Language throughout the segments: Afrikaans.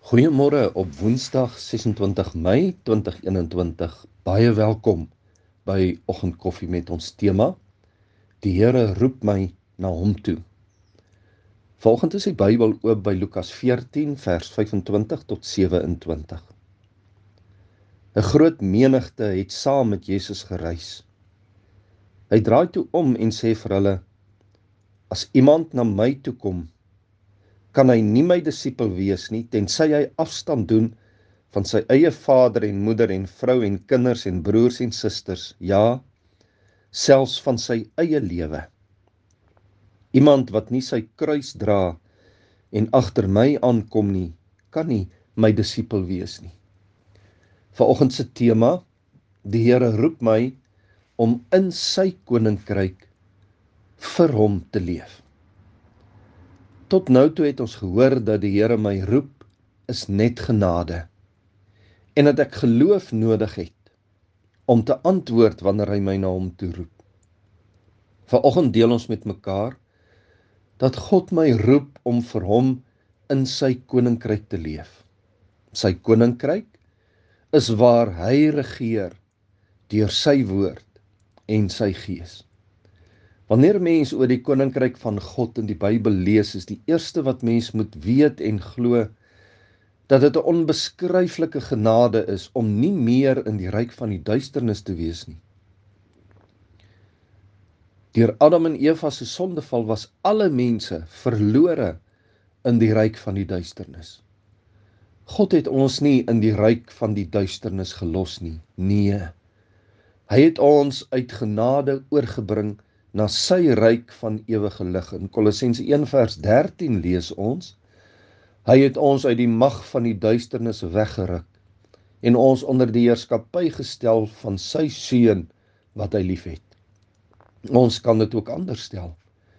Goeiemôre op Woensdag 26 Mei 2021. Baie welkom by Oggendkoffie met ons tema. Die Here roep my na hom toe. Volgend is die Bybel oop by Lukas 14 vers 25 tot 27. 'n Groot menigte het saam met Jesus gereis. Hy draai toe om en sê vir hulle: "As iemand na my toe kom, kan hy nie my disipel wees nie, tensy hy afstand doen van sy eie vader en moeder en vrou en kinders en broers en susters, ja, selfs van sy eie lewe. Iemand wat nie sy kruis dra en agter my aankom nie, kan nie my disipel wees nie." Vanoggend se tema: die Here roep my om in sy koninkryk vir hom te leef. Tot nou toe het ons gehoor dat die Here my roep is net genade en dat ek geloof nodig het om te antwoord wanneer hy my na hom toe roep. Vanoggend deel ons met mekaar dat God my roep om vir hom in sy koninkryk te leef. Sy koninkryk is waar hy regeer deur sy woord en sy gees. Wanneer mens oor die koninkryk van God in die Bybel lees, is die eerste wat mens moet weet en glo dat dit 'n onbeskryflike genade is om nie meer in die ryk van die duisternis te wees nie. Deur Adam en Eva se sondeval was alle mense verlore in die ryk van die duisternis. God het ons nie in die ryk van die duisternis gelos nie. Nee. Hy het ons uit genade oorgebring na sy ryk van ewige lig. In Kolossense 1 vers 13 lees ons: hy het ons uit die mag van die duisternis weggeruk en ons onder die heerskappy gestel van sy seun wat hy liefhet. Ons kan dit ook anders stel.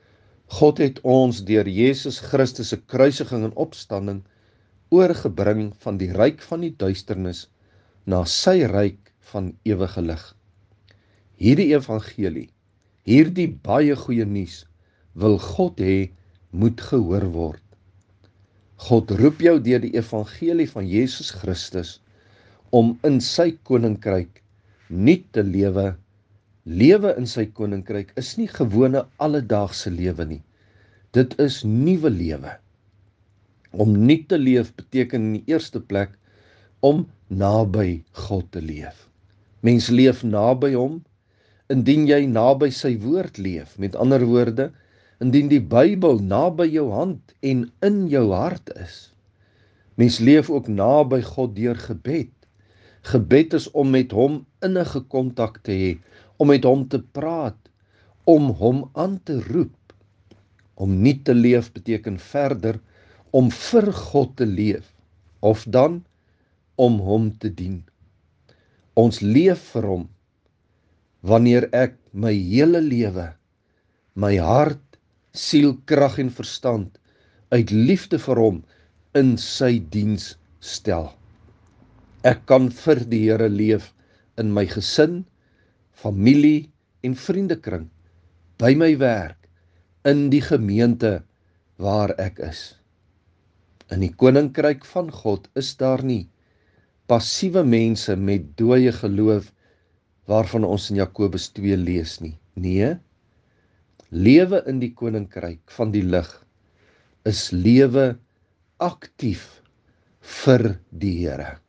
God het ons deur Jesus Christus se kruisiging en opstanding oorgebring van die ryk van die duisternis na sy ryk van ewige lig. Hierdie evangelie, hierdie baie goeie nuus, wil God hê moet gehoor word. God roep jou deur die evangelie van Jesus Christus om in sy koninkryk nuut te lewe. Lewe in sy koninkryk is nie gewone alledaagse lewe nie. Dit is nuwe lewe. Om nuut te leef beteken in die eerste plek om naby God te leef. Mens leef naby hom indien jy naby sy woord leef. Met ander woorde, indien die Bybel naby jou hand en in jou hart is. Mens leef ook naby God deur gebed. Gebed is om met hom innige kontak te hê, om met hom te praat, om hom aan te roep. Om nie te leef beteken verder om vir God te leef, of dan om hom te dien. Ons leef vir hom wanneer ek my hele lewe, my hart, siel, krag en verstand uit liefde vir hom in sy diens stel. Ek kan vir die Here leef in my gesin, familie en vriendekring, by my werk, in die gemeente waar ek is. In die koninkryk van God is daar nie passiewe mense met dooie geloof waarvan ons in Jakobus 2 lees nie. Nee, lewe in die koninkryk van die lig is lewe aktief vir die Here.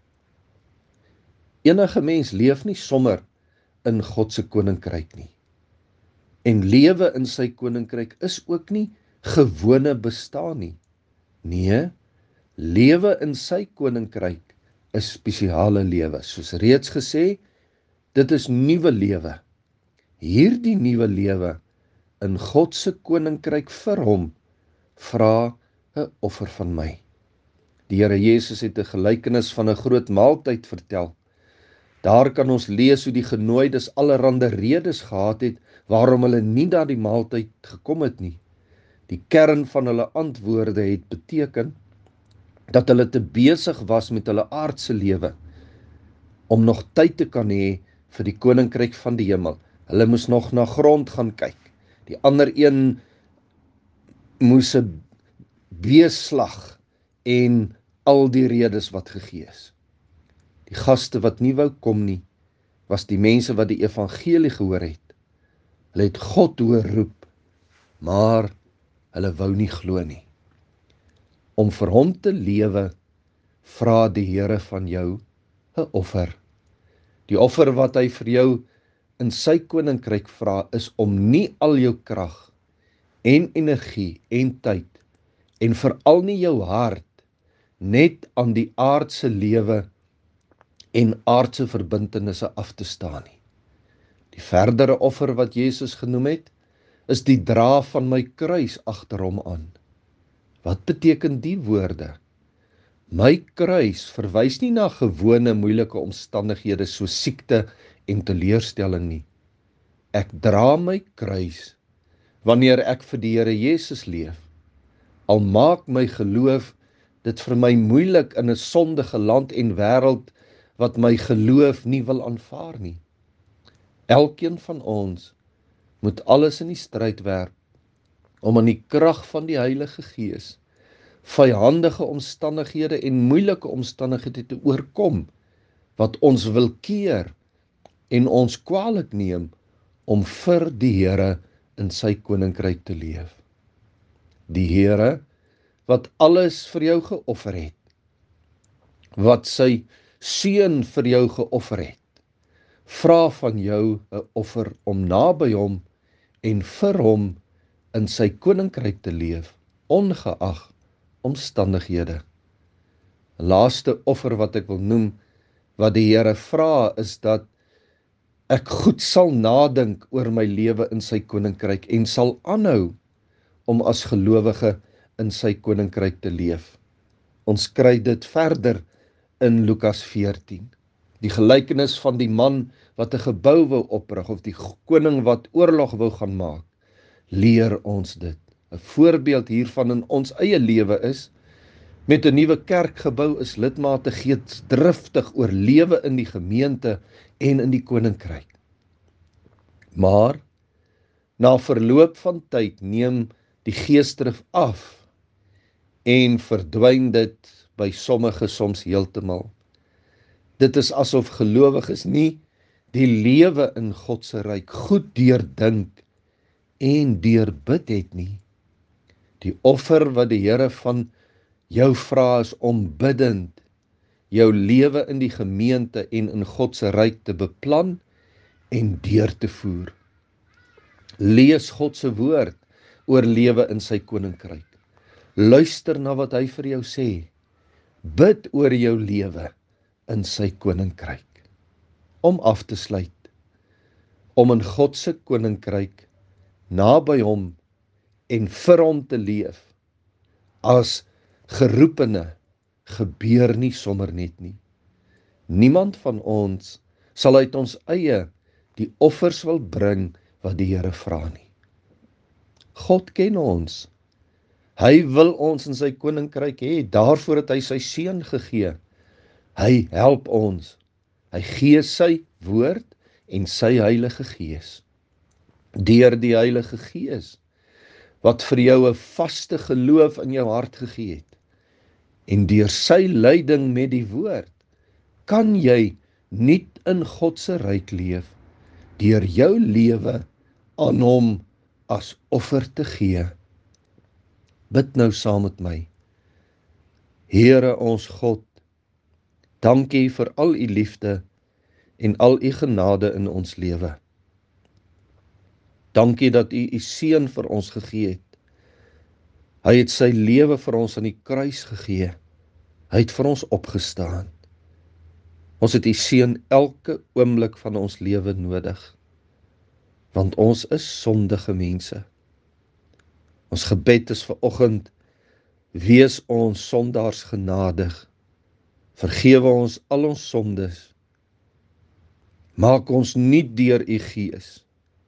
Enige mens leef nie sommer in God se koninkryk nie. En lewe in sy koninkryk is ook nie gewone bestaan nie. Nee, lewe in sy koninkryk is spesiale lewe. Soos reeds gesê, dit is nuwe lewe. Hierdie nuwe lewe in God se koninkryk vir hom vra 'n offer van my. Die Here Jesus het 'n gelykenis van 'n groot maaltyd vertel. Daar kan ons lees hoe die genooides allerhande redes gehad het waarom hulle nie na die maaltyd gekom het nie. Die kern van hulle antwoorde het beteken dat hulle te besig was met hulle aardse lewe om nog tyd te kan hê vir die koninkryk van die hemel. Hulle moes nog na grond gaan kyk. Die ander een moes 'n beeslag en al die redes wat gegee is. Die gaste wat nie wou kom nie, was die mense wat die evangelie gehoor het. Hulle het God hoor roep, maar hulle wou nie glo nie. Om vir hom te lewe, vra die Here van jou 'n offer. Die offer wat hy vir jou in sy koninkryk vra, is om nie al jou krag en energie en tyd, en veral nie jou hart, net aan die aardse lewe en aardse verbintenisse af te staan nie. Die verdere offer wat Jesus genoem het, is die dra van my kruis agter hom aan. Wat beteken die woorde? My kruis verwys nie na gewone moeilike omstandighede soos siekte en teleurstelling nie. Ek dra my kruis wanneer ek vir die Here Jesus leef. Al maak my geloof dit vir my moeilik in 'n sondige land en wêreld wat my geloof nie wil aanvaar nie. Elkeen van ons moet alles in die stryd werp om aan die krag van die Heilige Gees vyhandige omstandighede en moeilike omstandighede te oorkom wat ons wil keer en ons kwaadlik neem om vir die Here in sy koninkryk te leef. Die Here wat alles vir jou geoffer het, wat sy seun vir jou geoffer het, vra van jou 'n offer om naby hom en vir hom in sy koninkryk te leef, ongeag omstandighede. 'n Laaste offer wat ek wil noem, wat die Here vra, is dat ek goed sal nadink oor my lewe in sy koninkryk en sal aanhou om as gelowige in sy koninkryk te leef. Ons kry dit verder in Lukas 14. Die gelykenis van die man wat 'n gebou wou oprig, of die koning wat oorlog wou gaan maak, leer ons dit. 'n Voorbeeld hiervan in ons eie lewe is, met 'n nuwe kerkgebou is lidmate geesdriftig oor lewe in die gemeente en in die koninkryk. Maar na verloop van tyd neem die geesdrif af en verdwyn dit by sommige soms heeltemal. Dit is asof gelowiges nie die lewe in God se ryk goed deurdink en deurbid het nie. Die offer wat die Here van jou vra is om biddend jou lewe in die gemeente en in God se ryk te beplan en deur te voer. Lees God se woord oor lewe in sy koninkryk. Luister na wat hy vir jou sê. Bid oor jou lewe in sy koninkryk. Om af te sluit, om in God se koninkryk naby hom en vir hom te leef as geroepene gebeur nie sommer net nie. Niemand van ons sal uit ons eie die offers wil bring wat die Here vra nie. God ken ons. Hy wil ons in sy koninkryk hê, daarvoor het hy sy seun gegee. Hy help ons. Hy gee sy woord en sy Heilige Gees. Deur die Heilige Gees, wat vir jou 'n vaste geloof in jou hart gegee het, en deur sy leiding met die woord, kan jy nuut in God se ryk leef, deur jou lewe aan hom as offer te gee. Bid nou saam met my. Here ons God, dankie vir al u liefde en al u genade in ons lewe. Dankie dat u u seun vir ons gegee het. Hy het sy lewe vir ons aan die kruis gegee. Hy het vir ons opgestaan. Ons het u seun elke oomblik van ons lewe nodig, want ons is sondige mense. Ons gebed is vanoggend, wees ons sondaars genadig, vergewe ons al ons sondes, maak ons nuut deur u Gees,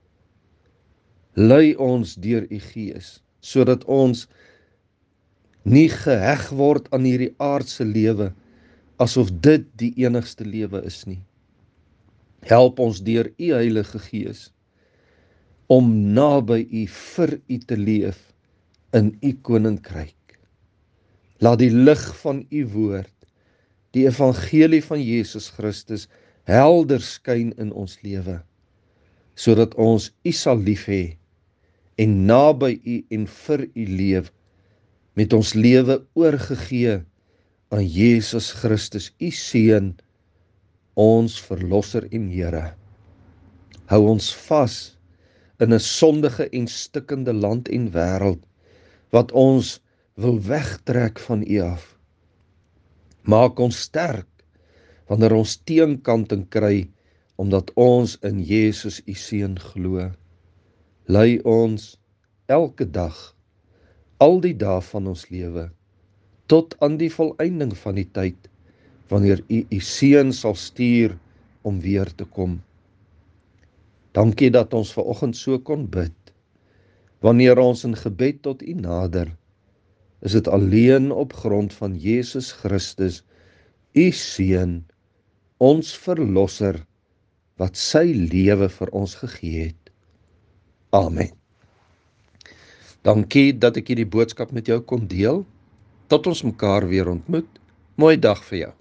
lei ons deur u Gees, sodat ons nie geheg word aan hierdie aardse lewe, asof dit die enigste lewe is nie. Help ons deur u Heilige Gees, om naby u vir u te leef in u koninkryk. Laat die lig van u woord, die evangelie van Jesus Christus, helder skyn in ons lewe, sodat ons u sal lief hê en naby u en vir u leef, met ons lewe oorgegee aan Jesus Christus, u Seun, ons Verlosser en Here. Hou ons vas in 'n sondige en stikkende land en wêreld, wat ons wil wegtrek van u af. Maak ons sterk, wanneer ons teenkanting kry, omdat ons in Jesus u Seun glo. Lei ons elke dag, al die dae van ons lewe, tot aan die volëinding van die tyd, wanneer u u Seun sal stuur om weer te kom. Dankie dat ons vanoggend so kon bid. Wanneer ons in gebed tot u nader, is dit alleen op grond van Jesus Christus, u Seun, ons Verlosser, wat sy lewe vir ons gegee het. Amen. Dankie dat ek hierdie boodskap met jou kon deel. Tot ons mekaar weer ontmoet. Mooi dag vir jou.